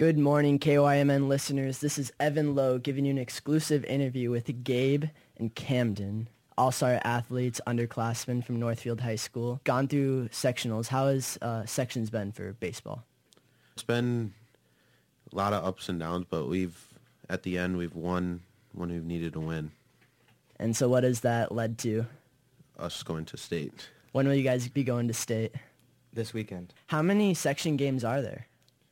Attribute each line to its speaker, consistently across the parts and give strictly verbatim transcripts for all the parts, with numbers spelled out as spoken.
Speaker 1: Good morning, K Y M N listeners. This is Evan Lowe giving you an exclusive interview with Gabe and Camden, all-star athletes, underclassmen from Northfield High School. Gone through sectionals. How has uh, sections been for baseball?
Speaker 2: It's been a lot of ups and downs, but we've, at the end, we've won when we've needed to win.
Speaker 1: And so what has that led to?
Speaker 2: Us going to state.
Speaker 1: When will you guys be going to state?
Speaker 3: This weekend.
Speaker 1: How many section games are there?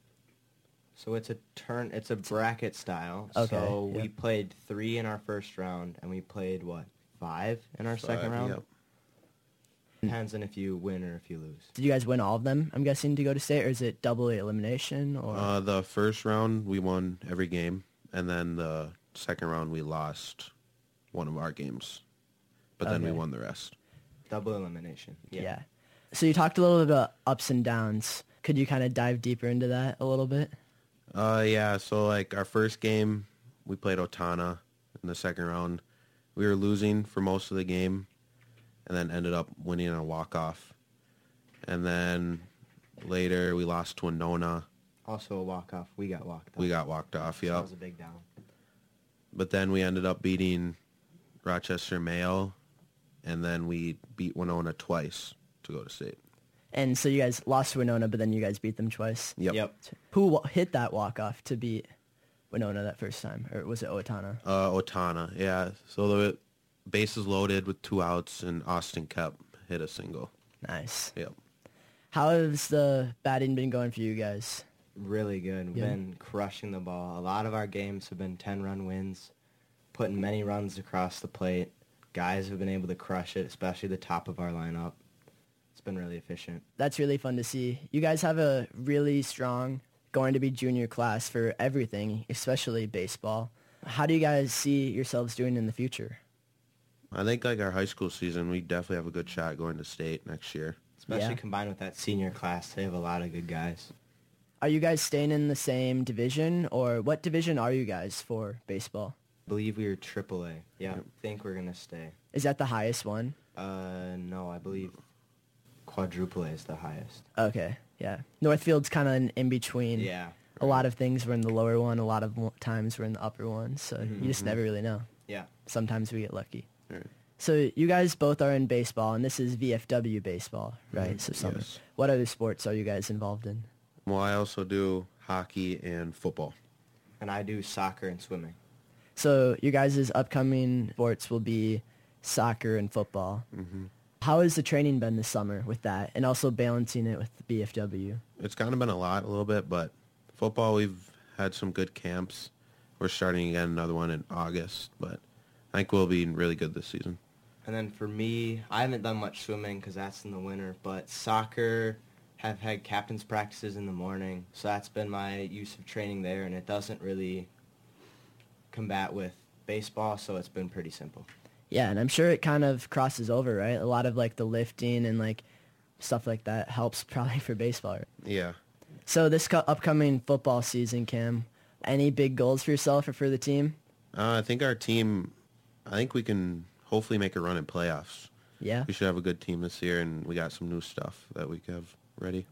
Speaker 3: So it's a turn. It's a bracket style.
Speaker 1: Okay,
Speaker 3: So
Speaker 1: yeah.
Speaker 3: we played three in our first round, and we played what five in our second
Speaker 2: Five,
Speaker 3: round.
Speaker 2: yep.
Speaker 3: Depends on if you win or if you lose.
Speaker 1: Did you guys win all of them, I'm guessing, to go to state, or is it double elimination? Or
Speaker 2: Uh, the first round, we won every game, and then the second round, we lost one of our games. But then we
Speaker 1: Okay.
Speaker 2: won the rest.
Speaker 3: Double elimination.
Speaker 1: yeah.
Speaker 3: Yeah.
Speaker 1: So you talked a little bit about ups and downs. Could you kind of dive deeper into that a little bit?
Speaker 2: Uh, yeah, so like our first game, we played Otana in the second round. We were losing for most of the game, and then ended up winning a walk-off. And then later, we lost to Winona.
Speaker 3: Also a walk off. We got walked off.
Speaker 2: We got walked off,
Speaker 3: So
Speaker 2: yep.
Speaker 3: that was a big down.
Speaker 2: But then we ended up beating Rochester Mayo, and then we beat Winona twice to go to state.
Speaker 1: And so you guys lost to Winona, but then you guys beat them twice.
Speaker 2: Yep.
Speaker 3: Yep.
Speaker 1: Who wa- hit that walk-off to beat Winona that first time? Or was it Otana?
Speaker 2: Uh, Otana, yeah. So the bases loaded with two outs, and Austin Kep hit a single.
Speaker 1: Nice.
Speaker 2: Yep.
Speaker 1: How has the batting been going for you guys?
Speaker 3: Really good. We've
Speaker 1: Yeah.
Speaker 3: been crushing the ball. A lot of our games have been ten-run wins, putting many runs across the plate. Guys have been able to crush it, especially the top of our lineup. It's been really efficient.
Speaker 1: That's really fun to see. You guys have a really strong, going to be junior class for everything, especially baseball. How do you guys see yourselves doing in the future?
Speaker 2: I think like our high school season, we definitely have a good shot going to state next year.
Speaker 3: Especially
Speaker 1: Yeah.
Speaker 3: combined with that senior class. They have a lot of good guys.
Speaker 1: Are you guys staying in the same division, or what division are you guys for baseball?
Speaker 3: I believe we were triple A. Yeah, I think we're going to stay.
Speaker 1: Is that the highest one?
Speaker 3: Uh, no, I believe quadruple A is the highest.
Speaker 1: Okay, yeah. Northfield's kind of in, in between.
Speaker 3: Yeah.
Speaker 1: A lot of things were in the lower one. A lot of mo- times we're in the upper one. So
Speaker 3: Mhm.
Speaker 1: you just never really know.
Speaker 3: Yeah.
Speaker 1: Sometimes we get lucky.
Speaker 2: Right.
Speaker 1: So you guys both are in baseball, and this is V F W baseball, right? So summer.
Speaker 2: Yes.
Speaker 1: What other sports are you guys involved in?
Speaker 2: Well, I also do hockey and football.
Speaker 3: And I do soccer and swimming.
Speaker 1: So you guys' upcoming sports will be soccer and football.
Speaker 2: hmm
Speaker 1: How has the training been this summer with that, and also balancing it with B F W?
Speaker 2: It's kind of been a lot, a little bit, but football, we've had some good camps. We're starting again another one in August, but I think we'll be really good this season.
Speaker 3: And then for me, I haven't done much swimming because that's in the winter, but soccer, have had captain's practices in the morning, so that's been my use of training there, and it doesn't really combat with baseball, so it's been pretty simple.
Speaker 1: Yeah, and I'm sure it kind of crosses over, right? A lot of like the lifting and like stuff like that helps probably for baseball. Right?
Speaker 2: Yeah.
Speaker 1: So this co- upcoming football season, Cam, any big goals for yourself or for the team?
Speaker 2: Uh, I think our team, I think we can hopefully make a run in playoffs.
Speaker 1: Yeah.
Speaker 2: We should have a good team this year, and we got some new stuff that we have ready.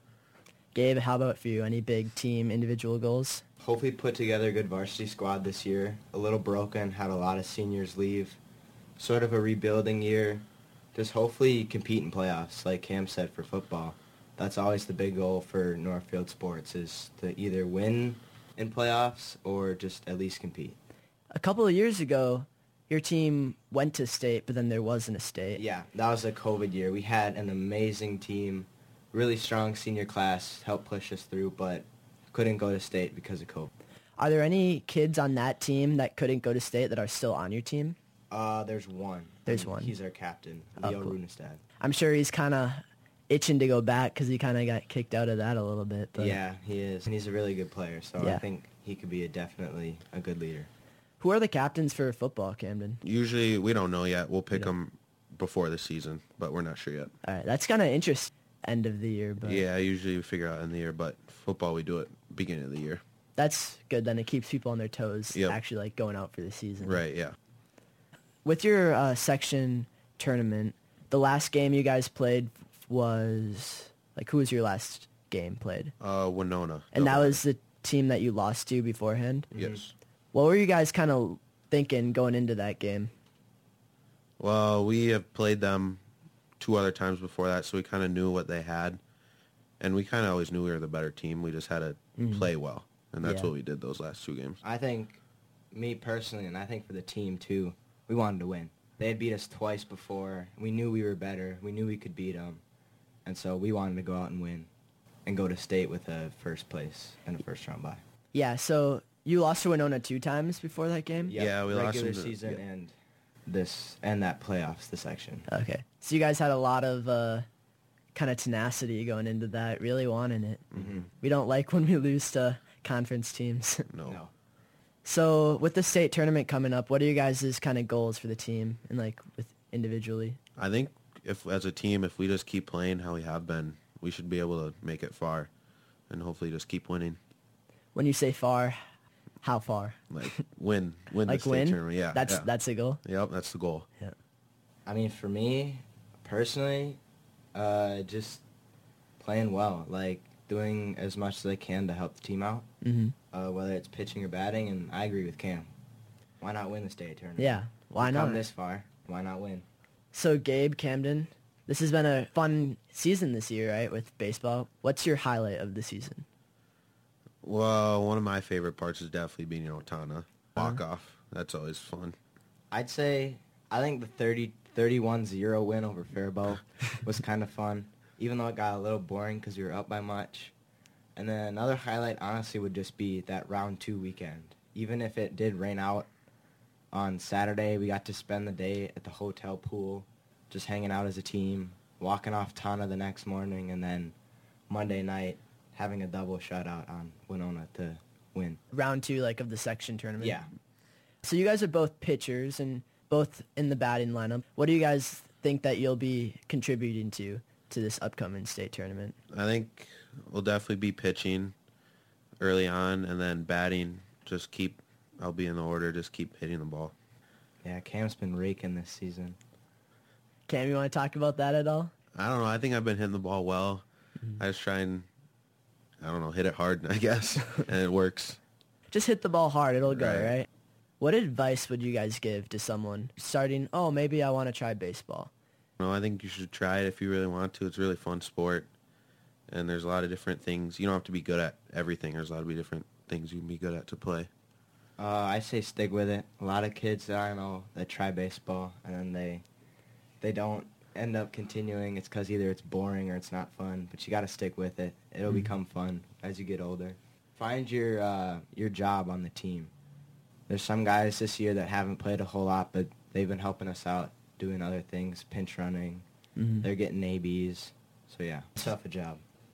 Speaker 1: Gabe, how about for you? Any big team individual goals?
Speaker 3: Hopefully put together a good varsity squad this year. A little broken, had a lot of seniors leave. Sort of a rebuilding year. Just hopefully compete in playoffs, like Cam said, for football. That's always the big goal for Northfield Sports, is to either win in playoffs or just at least compete.
Speaker 1: A couple of years ago, your team went to state, but then there wasn't a state.
Speaker 3: Yeah, that was a COVID year. We had an amazing team, really strong senior class, helped push us through, but couldn't go to state because of COVID.
Speaker 1: Are there any kids on that team that couldn't go to state that are still on your team?
Speaker 3: Uh, there's one.
Speaker 1: There's
Speaker 3: And
Speaker 1: one.
Speaker 3: He's our captain,
Speaker 1: Oh,
Speaker 3: Leo
Speaker 1: cool.
Speaker 3: Runestad.
Speaker 1: I'm sure he's kind of itching to go back because he kind of got kicked out of that a little bit. But
Speaker 3: Yeah, he is, and he's a really good player, so
Speaker 1: Yeah.
Speaker 3: I think he could be a definitely a good leader.
Speaker 1: Who are the captains for football, Camden?
Speaker 2: Usually, we don't know yet. We'll pick
Speaker 1: don't.
Speaker 2: them before the season, but we're not sure yet.
Speaker 1: All right, that's kind of interesting. End of the year, but
Speaker 2: Yeah, usually we figure out in the year, but football we do it beginning of the year.
Speaker 1: that's good. Then it keeps people on their toes,
Speaker 2: Yep.
Speaker 1: actually like going out for the season.
Speaker 2: Right, yeah.
Speaker 1: With your uh, section tournament, the last game you guys played was like who was your last game played?
Speaker 2: Uh, Winona.
Speaker 1: And that
Speaker 2: Doubleheader.
Speaker 1: was the team that you lost to beforehand.
Speaker 2: Yes.
Speaker 1: What were you guys kind of thinking going into that game?
Speaker 2: Well, we have played them two other times before that, so we kind of knew what they had. And we kind of always knew we were the better team. We just had to
Speaker 1: Mhm.
Speaker 2: play well. And that's
Speaker 1: Yeah.
Speaker 2: what we did those last two games.
Speaker 3: I think, me personally, and I think for the team too, we wanted to win. They had beat us twice before. We knew we were better. We knew we could beat them. And so we wanted to go out and win and go to state with a first place and a first round bye.
Speaker 1: Yeah, so you lost to Winona two times before that game?
Speaker 3: Yep,
Speaker 2: Yeah, we lost
Speaker 3: regular
Speaker 2: them to-
Speaker 3: season
Speaker 2: yeah.
Speaker 3: and this and that playoffs, the section.
Speaker 1: Okay. So you guys had a lot of uh, kind of tenacity going into that, really wanting it.
Speaker 3: Mm-hmm.
Speaker 1: We don't like when we lose to conference teams.
Speaker 2: No.
Speaker 3: No.
Speaker 1: So with the state tournament coming up, what are you guys' kind of goals for the team and like with individually?
Speaker 2: I think if as a team, if we just keep playing how we have been, we should be able to make it far and hopefully just keep winning.
Speaker 1: When you say far, how far?
Speaker 2: Like win, win
Speaker 1: Like
Speaker 2: the state
Speaker 1: win?
Speaker 2: tournament. Yeah,
Speaker 1: That's
Speaker 2: yeah.
Speaker 1: that's a goal.
Speaker 2: Yep, that's the goal.
Speaker 1: Yeah.
Speaker 3: I mean, for me, personally, uh, just playing well, like doing as much as I can to help the team out,
Speaker 1: Mm-hmm.
Speaker 3: uh, whether it's pitching or batting. And I agree with Cam. Why not win the state tournament?
Speaker 1: Yeah. Why
Speaker 3: We've
Speaker 1: not?
Speaker 3: Come this far. Why not win?
Speaker 1: So Gabe, Camden, this has been a fun season this year, right, with baseball. What's your highlight of the season?
Speaker 2: Well, one of my favorite parts is definitely being in Otana.
Speaker 1: Uh-huh.
Speaker 2: Walk off. That's always fun.
Speaker 3: I'd say I think the thirty, thirty-one zero win over Faribault was kind of fun, even though it got a little boring because we were up by much. And then another highlight, honestly, would just be that round two weekend. Even if it did rain out on Saturday, we got to spend the day at the hotel pool, just hanging out as a team, walking off Tana the next morning, and then Monday night having a double shutout on Winona to win.
Speaker 1: Round two, like, of the section tournament?
Speaker 3: Yeah.
Speaker 1: So you guys are both pitchers and both in the batting lineup. What do you guys think that you'll be contributing to to this upcoming state tournament?
Speaker 2: I think we'll definitely be pitching early on, and then batting. Just keep. I'll be in the order. Just keep hitting the ball.
Speaker 3: Yeah, Cam's been raking this season.
Speaker 1: Cam, you want to talk about that at all?
Speaker 2: I don't know. I think I've been hitting the ball well.
Speaker 1: Mm-hmm.
Speaker 2: I just try and, I don't know, hit it hard, I guess, and it works.
Speaker 1: Just hit the ball hard. It'll go,
Speaker 2: Right.
Speaker 1: right? What advice would you guys give to someone starting, oh, maybe I want to try baseball?
Speaker 2: No, I think you should try it if you really want to. It's a really fun sport, and there's a lot of different things. You don't have to be good at everything. There's a lot of different things you can be good at to play.
Speaker 3: Uh, I say stick with it. A lot of kids that I know that try baseball and then they they don't end up continuing. It's because either it's boring or it's not fun. But you got to stick with it. It'll
Speaker 1: Mhm.
Speaker 3: become fun as you get older. Find your uh, your job on the team. There's some guys this year that haven't played a whole lot, but they've been helping us out doing other things, pinch running.
Speaker 1: Mhm.
Speaker 3: They're getting A Bs. So yeah, tough a job.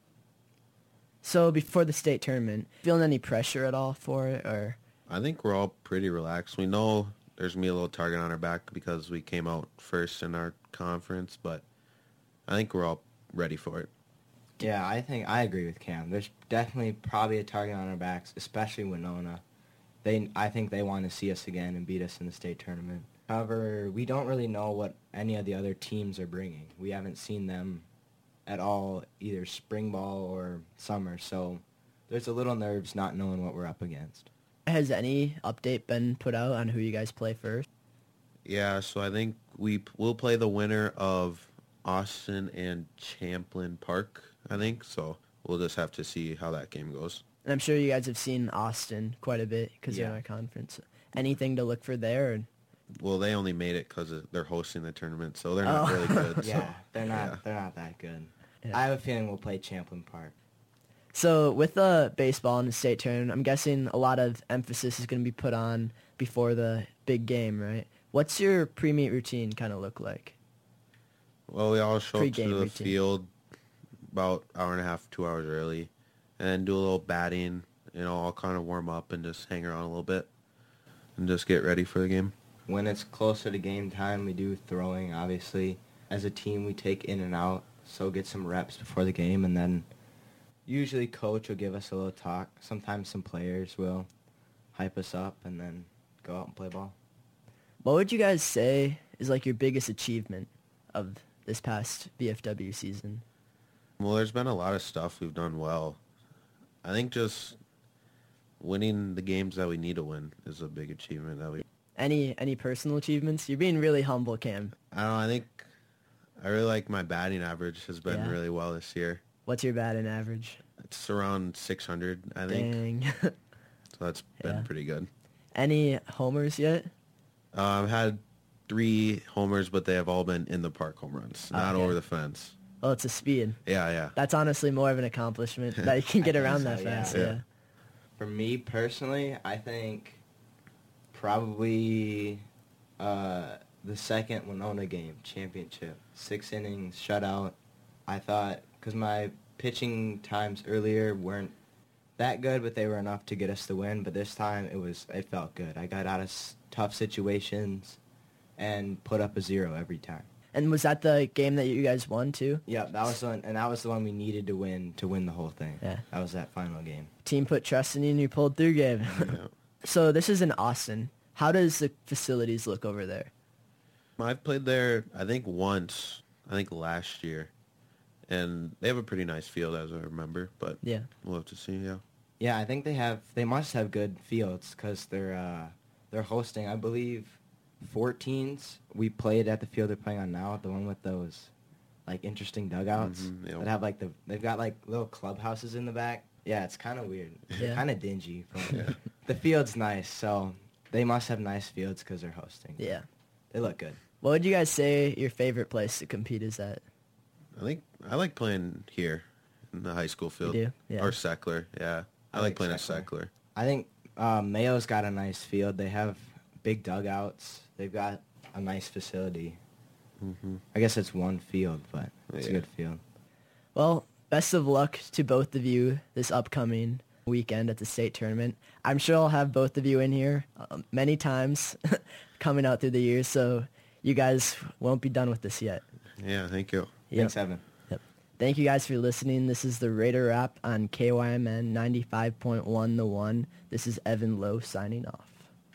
Speaker 1: So before the state tournament, feeling any pressure at all for it, or?
Speaker 2: I think we're all pretty relaxed. We know there's going to be a little target on our back because we came out first in our conference, but I think we're all ready for it.
Speaker 3: Yeah, I think I agree with Cam. There's definitely probably a target on our backs, especially Winona. They, I think they want to see us again and beat us in the state tournament. However, we don't really know what any of the other teams are bringing. We haven't seen them at all, either spring ball or summer, so there's a little nerves not knowing what we're up against.
Speaker 1: Has any update been put out on who you guys play first?
Speaker 2: Yeah, so I think we will play the winner of Austin and Champlain Park, I think. So we'll just have to see how that game goes.
Speaker 1: And I'm sure you guys have seen Austin quite a bit because they're
Speaker 3: Yeah.
Speaker 1: in our conference. Anything to look for there? Or?
Speaker 2: Well, they only made it because they're hosting the tournament, so they're not
Speaker 1: Oh.
Speaker 2: really good.
Speaker 3: Yeah,
Speaker 2: so,
Speaker 3: they're not
Speaker 2: yeah.
Speaker 3: they're not that good.
Speaker 1: Yeah.
Speaker 3: I have a feeling we'll play Champlain Park.
Speaker 1: So with the baseball and the state tournament, I'm guessing a lot of emphasis is going to be put on before the big game, right? What's your pre-meet routine kind of look like?
Speaker 2: Well, we all show up to
Speaker 1: Pre-game
Speaker 2: the
Speaker 1: routine.
Speaker 2: field about hour and a half, two hours early, and then do a little batting. You know, all kind of warm up and just hang around a little bit, and just get ready for the game.
Speaker 3: When it's closer to game time, we do throwing, obviously. As a team, we take in and out, so get some reps before the game, and then usually coach will give us a little talk. Sometimes some players will hype us up and then go out and play ball.
Speaker 1: What would you guys say is like your biggest achievement of this past V F W season?
Speaker 2: Well, there's been a lot of stuff we've done well. I think just winning the games that we need to win is a big achievement that we.
Speaker 1: Any any personal achievements? You're being really humble, Cam.
Speaker 2: I don't know. I think I really like my batting average has been
Speaker 1: Yeah.
Speaker 2: really well this year.
Speaker 1: What's your batting average?
Speaker 2: It's around six hundred, I think.
Speaker 1: Dang.
Speaker 2: So that's been
Speaker 1: Yeah.
Speaker 2: pretty good.
Speaker 1: Any homers yet?
Speaker 2: Uh, I've had three homers, but they have all been in the park home runs, not
Speaker 1: Okay.
Speaker 2: over the fence.
Speaker 1: Well, it's a speed.
Speaker 2: Yeah, yeah.
Speaker 1: That's honestly more of an accomplishment that you can get
Speaker 3: I think
Speaker 1: around
Speaker 3: so,
Speaker 1: that
Speaker 3: yeah.
Speaker 1: fast.
Speaker 2: Yeah.
Speaker 1: Yeah.
Speaker 3: For me personally, I think probably uh, the second Winona game, championship. Six innings, shutout. I thought, because my pitching times earlier weren't that good, but they were enough to get us the win. But this time, it was it felt good. I got out of s- tough situations and put up a zero every time.
Speaker 1: And was that the game that you guys won too?
Speaker 3: Yeah, that was the one, and that was the one we needed to win to win the whole thing.
Speaker 1: Yeah.
Speaker 3: That was that final game.
Speaker 1: Team put trust in you and you pulled through, Gabe.
Speaker 2: Yeah.
Speaker 1: So this is in Austin. How does the facilities look over there?
Speaker 2: I've played there, I think, once, I think last year. And they have a pretty nice field, as I remember, but
Speaker 1: Yeah.
Speaker 2: we'll have to see, yeah.
Speaker 3: Yeah, I think they have. They must have good fields because they're uh, they're hosting. I believe fourteens. We played at the field they're playing on now, the one with those like interesting dugouts
Speaker 2: Mhm, yep.
Speaker 3: that have like the. They've got like little clubhouses in the back. Yeah, it's kind of weird.
Speaker 1: Yeah.
Speaker 3: Kind of dingy. But
Speaker 2: Yeah.
Speaker 3: the field's nice, so they must have nice fields because they're hosting.
Speaker 1: Yeah.
Speaker 3: They look good.
Speaker 1: What would you guys say your favorite place to compete is at?
Speaker 2: I think I like playing here in the high school field.
Speaker 1: do? Yeah.
Speaker 2: Or Seckler, yeah. I,
Speaker 3: I
Speaker 2: like
Speaker 3: like
Speaker 2: playing
Speaker 3: Seckler.
Speaker 2: at Seckler.
Speaker 3: I think uh, Mayo's got a nice field. They have big dugouts. They've got a nice facility.
Speaker 2: Mm-hmm.
Speaker 3: I guess it's one field, but it's a
Speaker 2: Yeah.
Speaker 3: good field.
Speaker 1: Well, best of luck to both of you this upcoming weekend at the state tournament. I'm sure I'll have both of you in here um, many times coming out through the years, so you guys won't be done with this yet.
Speaker 2: Yeah, thank you.
Speaker 1: Yep.
Speaker 3: Thanks, Evan.
Speaker 1: Yep. Thank you guys for listening. This is the Raider Wrap on K Y M N ninety-five point one The One. This is Evan Lowe signing off.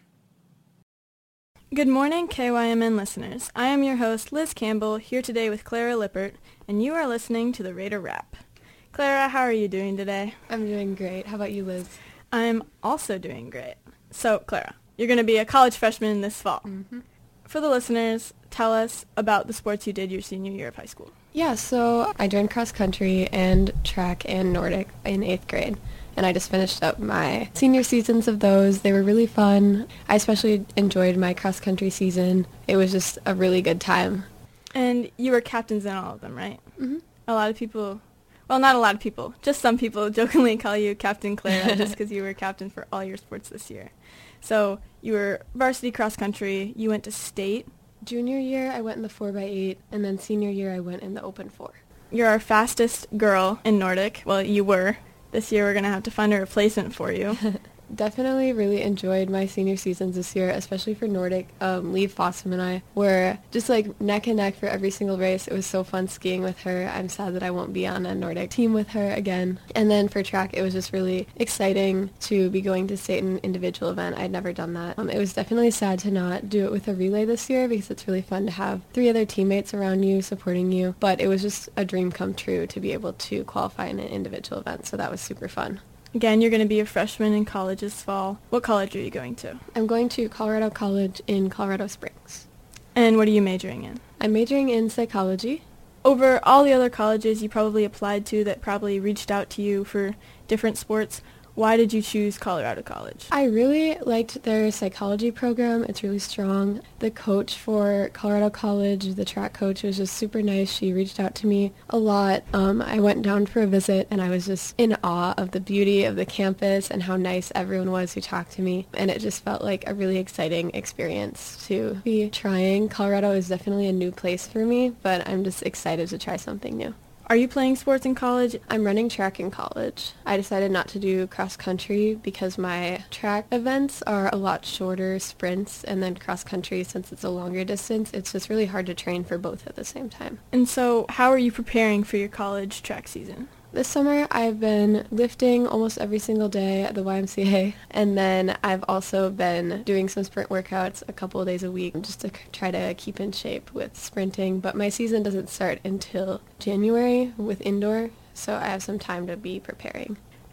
Speaker 4: Good morning, K Y M N listeners. I am your host, Liz Campbell, here today with Clara Lippert, and you are listening to the Raider Wrap. Clara, how are you doing today?
Speaker 5: I'm doing great. How about you, Liz?
Speaker 4: I'm also doing great. So, Clara, you're going to be a college freshman this fall.
Speaker 5: Mm-hmm.
Speaker 4: For the listeners, tell us about the sports you did your senior year of high school.
Speaker 5: Yeah, so I joined cross country and track and Nordic in eighth grade. And I just finished up my senior seasons of those. They were really fun. I especially enjoyed my cross country season. It was just a really good time.
Speaker 4: And you were captains in all of them, right?
Speaker 5: Mm-hmm.
Speaker 4: A lot of people, well, not a lot of people, just some people jokingly call you Captain Clara just because you were captain for all your sports this year. So you were varsity cross country. You went to state.
Speaker 5: Junior year, I went in the four by eight, and then senior year, I went in the open four.
Speaker 4: You're our fastest girl in Nordic. Well, you were. This year we're going to have to find a replacement for you.
Speaker 5: Definitely really enjoyed my senior seasons this year, especially for Nordic. Um, Lee Fossum and I were just like neck and neck for every single race. It was so fun skiing with her. I'm sad that I won't be on a Nordic team with her again. And then for track, it was just really exciting to be going to state an individual event. I'd never done that. Um, it was definitely sad to not do it with a relay this year because it's really fun to have three other teammates around you supporting you. But it was just a dream come true to be able to qualify in an individual event. So that was super fun.
Speaker 4: Again, you're going to be a freshman in college this fall. What college are you going to?
Speaker 5: I'm going to Colorado College in Colorado Springs.
Speaker 4: And what are you majoring in?
Speaker 5: I'm majoring in psychology.
Speaker 4: Over all the other colleges you probably applied to that probably reached out to you for different sports, why did you choose Colorado College?
Speaker 5: I really liked their psychology program. It's really strong. The coach for Colorado College, the track coach, was just super nice. She reached out to me a lot. Um, I went down for a visit, and I was just in awe of the beauty of the campus and how nice everyone was who talked to me. And it just felt like a really exciting experience to be trying. Colorado is definitely a new place for me, but I'm just excited to try something new.
Speaker 4: Are you playing sports in college?
Speaker 5: I'm running track in college. I decided not to do cross country because my track events are a lot shorter sprints, and then cross country, since it's a longer distance, it's just really hard to train for both at the same time.
Speaker 4: And so how are you preparing for your college track season?
Speaker 5: This summer, I've been lifting almost every single day at the Y M C A, and then I've also been doing some sprint workouts a couple of days a week just to c- try to keep in shape with sprinting. But my season doesn't start until January with indoor, so I have some time to be preparing.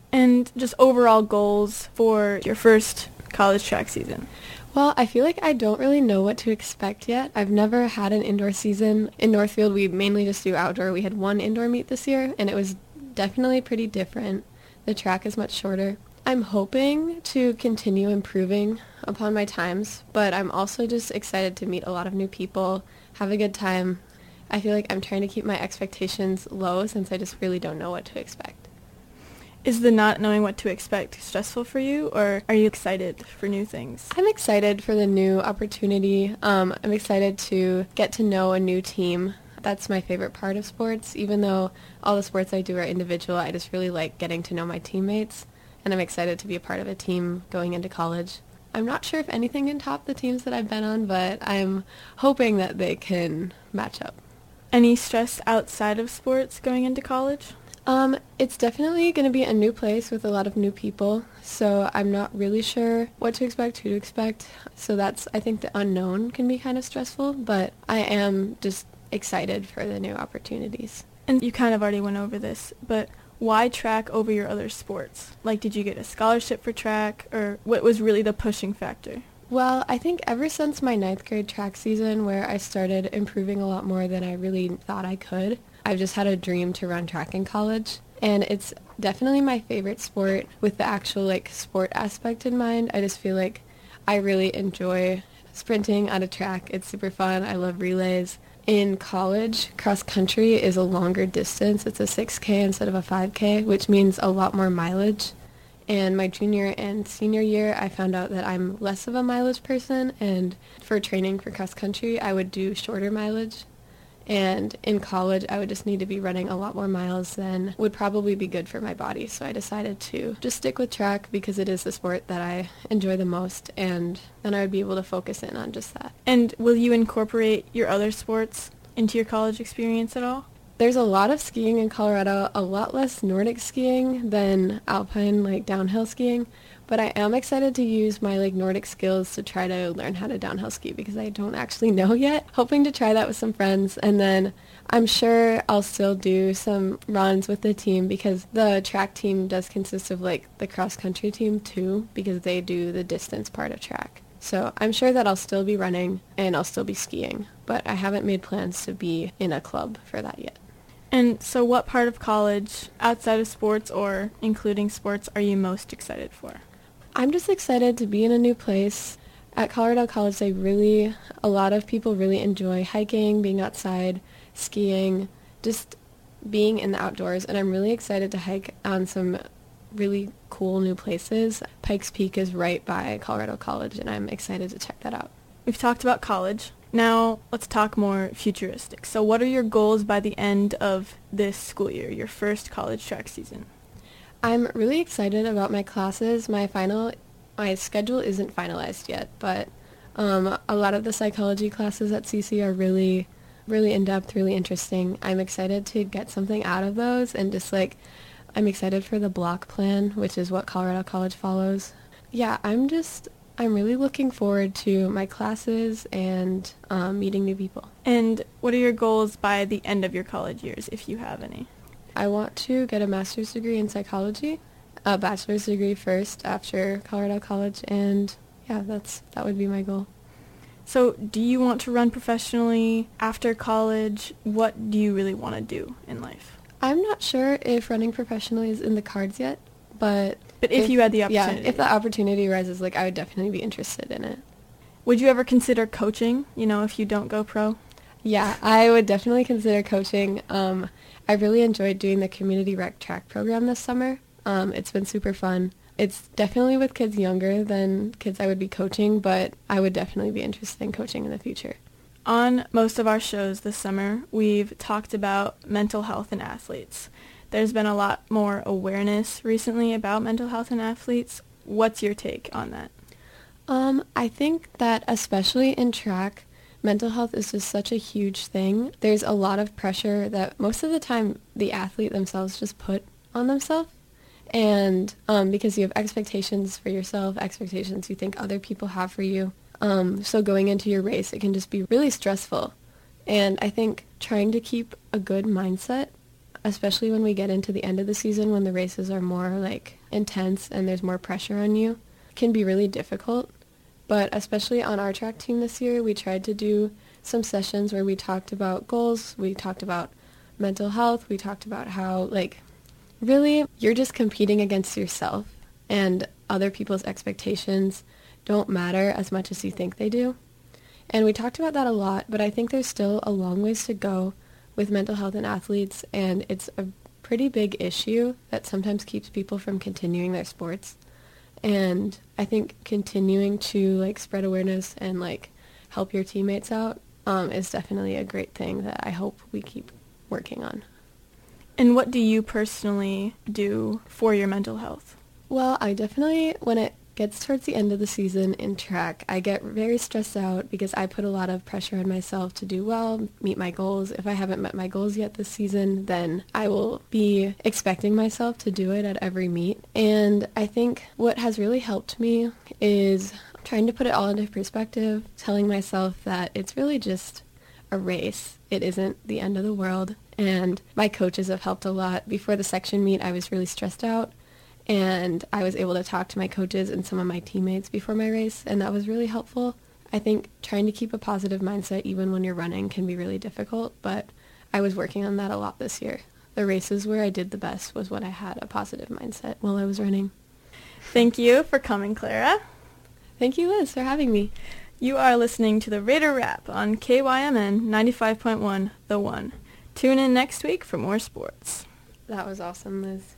Speaker 4: And just overall goals for your first college track season.
Speaker 5: Well, I feel like I don't really know what to expect yet. I've never had an indoor season. In Northfield, we mainly just do outdoor. We had one indoor meet this year, and it was definitely pretty different. The track is much shorter. I'm hoping to continue improving upon my times, but I'm also just excited to meet a lot of new people, have a good time. I feel like I'm trying to keep my expectations low since I just really don't know what to expect.
Speaker 4: Is the not knowing what to expect stressful for you, or are you excited for new things?
Speaker 5: I'm excited for the new opportunity. Um, I'm excited to get to know a new team. That's my favorite part of sports. Even though all the sports I do are individual, I just really like getting to know my teammates, and I'm excited to be a part of a team going into college. I'm not sure if anything can top the teams that I've been on, but I'm hoping that they can match up.
Speaker 4: Any stress outside of sports going into college?
Speaker 5: Um, it's definitely going to be a new place with a lot of new people, so I'm not really sure what to expect, who to expect. So that's, I think the unknown can be kind of stressful, but I am just excited for the new opportunities.
Speaker 4: And you kind of already went over this, but why track over your other sports? Like, did you get a scholarship for track, or what was really the pushing factor?
Speaker 5: Well, I think ever since my ninth grade track season where I started improving a lot more than I really thought I could, I've just had a dream to run track in college, and it's definitely my favorite sport with the actual like sport aspect in mind. I just feel like I really enjoy sprinting on a track. It's super fun. I love relays. In college, cross country is a longer distance. It's a six K instead of a five K, which means a lot more mileage. And my junior and senior year, I found out that I'm less of a mileage person, and for training for cross country, I would do shorter mileage. And in college, I would just need to be running a lot more miles than would probably be good for my body. So I decided to just stick with track because it is the sport that I enjoy the most, and then I would be able to focus in on just that.
Speaker 4: And will you incorporate your other sports into your college experience at all?
Speaker 5: There's a lot of skiing in Colorado, a lot less Nordic skiing than alpine, like downhill skiing. But I am excited to use my like Nordic skills to try to learn how to downhill ski because I don't actually know yet. Hoping to try that with some friends, and then I'm sure I'll still do some runs with the team because the track team does consist of like the cross country team too because they do the distance part of track. So I'm sure that I'll still be running and I'll still be skiing, but I haven't made plans to be in a club for that yet.
Speaker 4: And so what part of college, outside of sports or including sports, are you most excited for?
Speaker 5: I'm just excited to be in a new place. At Colorado College, they really, a lot of people really enjoy hiking, being outside, skiing, just being in the outdoors. And I'm really excited to hike on some really cool new places. Pikes Peak is right by Colorado College, and I'm excited to check that out.
Speaker 4: We've talked about college. Now let's talk more futuristic. So what are your goals by the end of this school year, your first college track season?
Speaker 5: I'm really excited about my classes. My final, my schedule isn't finalized yet, but um, a lot of the psychology classes at C C are really, really in-depth, really interesting. I'm excited to get something out of those, and just like, I'm excited for the block plan, which is what Colorado College follows. Yeah, I'm just, I'm really looking forward to my classes and um, meeting new people.
Speaker 4: And what are your goals by the end of your college years, if you have any?
Speaker 5: I want to get a master's degree in psychology, a bachelor's degree first after Colorado College, and yeah, that's that would be my goal.
Speaker 4: So do you want to run professionally after college? What do you really want to do in life?
Speaker 5: I'm not sure if running professionally is in the cards yet, but...
Speaker 4: But if, if you had the opportunity.
Speaker 5: Yeah, if the opportunity arises, like, I would definitely be interested in it.
Speaker 4: Would you ever consider coaching, you know, if you don't go pro?
Speaker 5: Yeah, I would definitely consider coaching. Um, I really enjoyed doing the community rec track program this summer. Um, it's been super fun. It's definitely with kids younger than kids I would be coaching, but I would definitely be interested in coaching in the future.
Speaker 4: On most of our shows this summer, we've talked about mental health in athletes. There's been a lot more awareness recently about mental health in athletes. What's your take on that?
Speaker 5: Um, I think that especially in track, mental health is just such a huge thing. There's a lot of pressure that most of the time the athlete themselves just put on themselves. And um, because you have expectations for yourself, expectations you think other people have for you. Um, so going into your race, it can just be really stressful. And I think trying to keep a good mindset, especially when we get into the end of the season when the races are more like intense and there's more pressure on you, can be really difficult. But especially on our track team this year, we tried to do some sessions where we talked about goals, we talked about mental health, we talked about how, like, really you're just competing against yourself and other people's expectations don't matter as much as you think they do. And we talked about that a lot, but I think there's still a long ways to go with mental health in athletes, and it's a pretty big issue that sometimes keeps people from continuing their sports. And I think continuing to like spread awareness and like help your teammates out um, is definitely a great thing that I hope we keep working on.
Speaker 4: And what do you personally do for your mental health?
Speaker 5: Well, I definitely, when it gets towards the end of the season in track, I get very stressed out because I put a lot of pressure on myself to do well, meet my goals. If I haven't met my goals yet this season, then I will be expecting myself to do it at every meet. And I think what has really helped me is trying to put it all into perspective, telling myself that it's really just a race. It isn't the end of the world. And my coaches have helped a lot. Before the section meet, I was really stressed out. And I was able to talk to my coaches and some of my teammates before my race, and that was really helpful. I think trying to keep a positive mindset even when you're running can be really difficult, but I was working on that a lot this year. The races where I did the best was when I had a positive mindset while I was running.
Speaker 4: Thank you for coming, Clara.
Speaker 5: Thank you, Liz, for having me.
Speaker 4: You are listening to the Raider Wrap on K Y M N ninety-five point one, The One. Tune in next week for more sports.
Speaker 5: That was awesome, Liz.